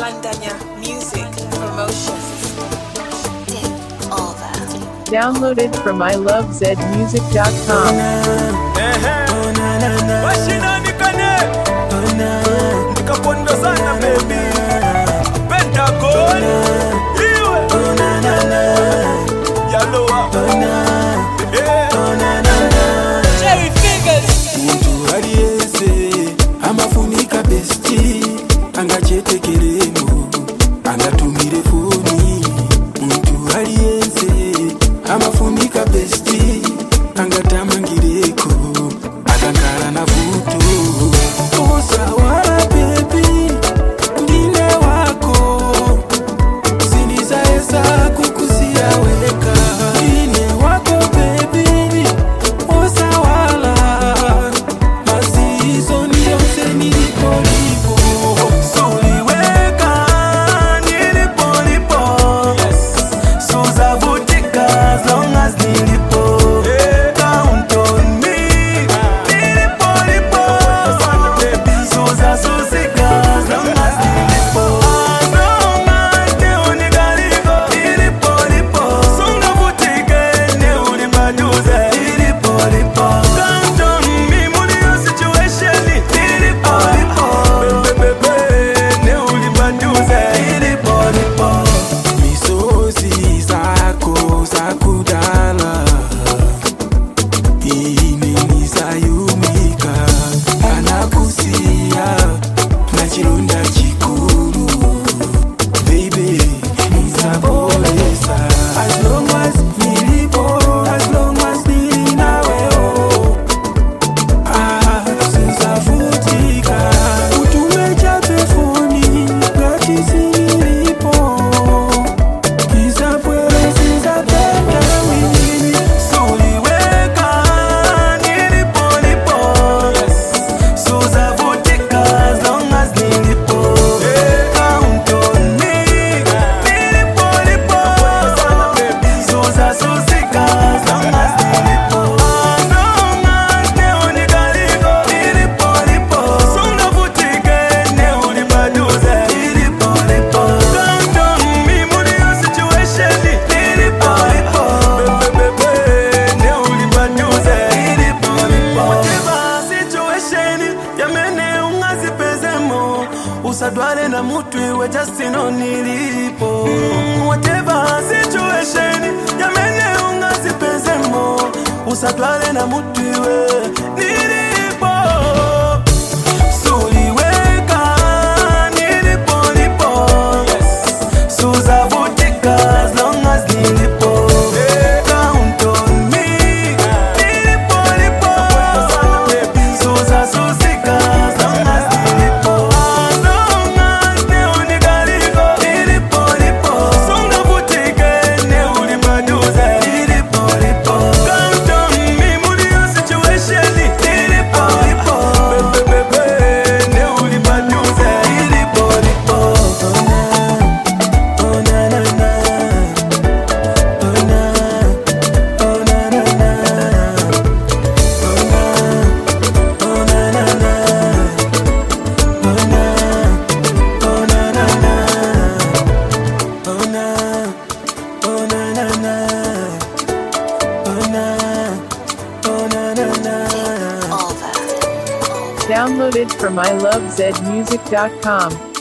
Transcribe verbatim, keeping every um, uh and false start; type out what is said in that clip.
Landanya Music Promotion. Downloaded from I love zed music dot com. Jerry Fingers. Muntu aliyense amafunika besti angachetekeremo angatumire foni. Muntu aliyense amafunika besti angatamangireko akangala na vuto. Usawa baby ndine wako sinizaesa kukusia weka. Ndine wako baby usawala mazizo niyose nilipolipo. Suliweka nilipolipo. Suzavutika as long as nilipo. Count on me nilipolipo. Suzazuzika as long as nilipo. As long as neunigaliko nilipolipo. Sungavutika neulimaduze nilipolipo. Count on me muli yo situation nilipolipo. Bebebebe neulimaduze nilipolipo. Misozi zako zakudala imenizayumika anakusia na chilonda chikuru. Baby nizapolesa as long as nilipo, as long as nilinaweo. Ah, sizavutika utumeja pefoni ngati sinilipo. Kisapwele sizapenda wini. Suliweka nilipolipo. Suzavutika as long as nilipo. Count on me nilipolipo. Suzazuzika as long as nilipo. As long as neunigaliko nilipolipo. Sungavutika neulimaduze nilipolipo. Count on me muli yo situation nilipolipo. Bebebebe neulimaduze nilipolipo. Whatever situation yamene ungazipezemo usadwale na mutu iwe justino nilipo. Mm, Whatever situation yamene ungazipezemo usadwale na mutu iwe nilipo. Suliweka nilipolipo. Suzavutika as long as nilipo. Count on me nilipolipo. Suzazuzika as long as nilipo. As long as neunigaliko nilipolipo. Sungavutika neulimaduze nilipolipo. Count on me muli yo situation nilipolipo. Bebebebe neulimaduze nilipolipo. Oh na na na. Oh na. Oh na na na. Oh na. Oh na na na. Oh na. Oh na na na. Oh na. Oh na na na. Oh na. Oh na na na. Downloaded from I love zed music dot com.